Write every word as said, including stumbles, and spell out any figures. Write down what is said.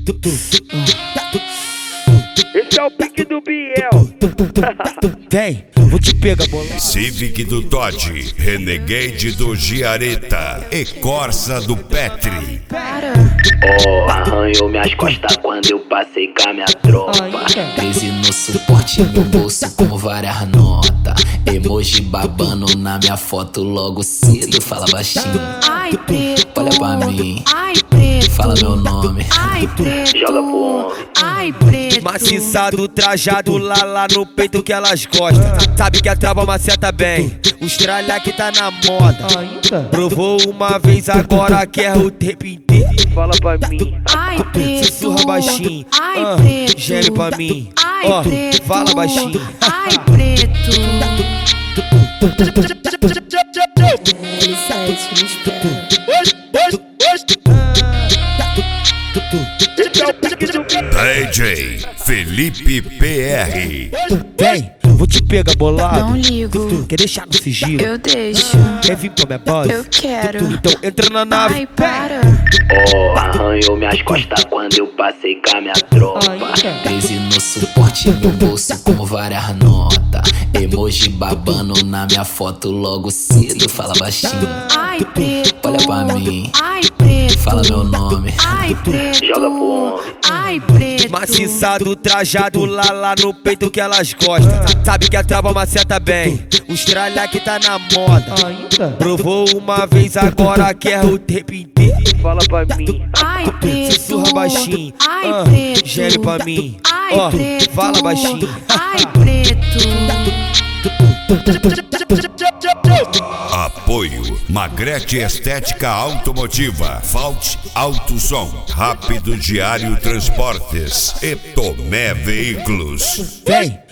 Esse é o pique do Biel. Vem, vou te pegar, bola. Civic do Todd, Renegade do Giareta e Corsa do Petri. Oh, arranhou minhas costas quando eu passei com a minha tropa. treze no suporte, no bolso com várias notas. Emoji babando na minha foto logo cedo. Fala baixinho, Ai, preto, olha pra mim, ai, preto, fala meu nome, ai, preto, joga pro homem. ai, preto. Maciçado, trajado lá, lá no peito que elas gostam. Sabe que a trava maceta bem, os tralha que tá na moda. Provou uma vez, agora quer o tempo inteiro. Fala pra mim. Ai, preto, Sussurra baixinho, ai, ah, preto, geme pra mim, ai, ó, preto, fala baixinho. ai, preto. D J Felipe P R. Vem, vou te pegar, bolado. Não ligo, Quer deixar no sigilo? eu deixo, Quer vir pra minha base? eu quero. Então entra na nave. Ai, para. Oh, arranhou minhas costas quando eu passei com a minha tropa. treze no suporte, no bolso com várias notas. Emoji babando na minha foto logo cedo. Fala baixinho, Ai, preto, olha pra mim, ai, preto, fala meu nome, ai, preto, joga pro homem. ai, preto. Maciçado, trajado lá, lá no peito que elas gostam. Sabe que a trava maceta bem, os tralha que tá na moda. Provou uma vez, agora quer o tempo inteiro. Fala pra mim. Ai, preto, Sussurra baixinho, ai, ah, preto, geme pra mim, ai, ó, preto, fala baixinho. ai, preto. Apoio Magrete Estética Automotiva, Fault Auto Som, Rápido Diário Transportes e Tomé Veículos. Vem,